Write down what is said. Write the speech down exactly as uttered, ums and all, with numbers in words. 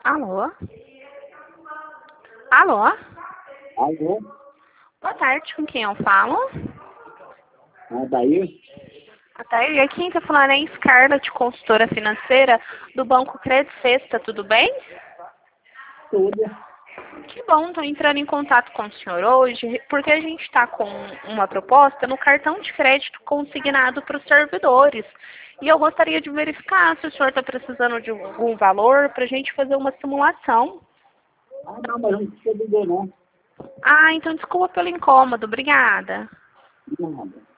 Alô? Alô? Alô? Boa tarde, com quem eu falo? Ah, daí? Boa tarde, aqui quem tá falando é Scarlett, consultora financeira do Banco Credit Sexta, tudo bem? Tudo. Que bom, tô entrando em contato com o senhor hoje, porque a gente está com uma proposta no cartão de crédito consignado para os servidores. E eu gostaria de verificar se o senhor está precisando de algum valor para a gente fazer uma simulação. Ah, não, mas não precisa dizer não. Ah, então desculpa pelo incômodo, obrigada. Nada.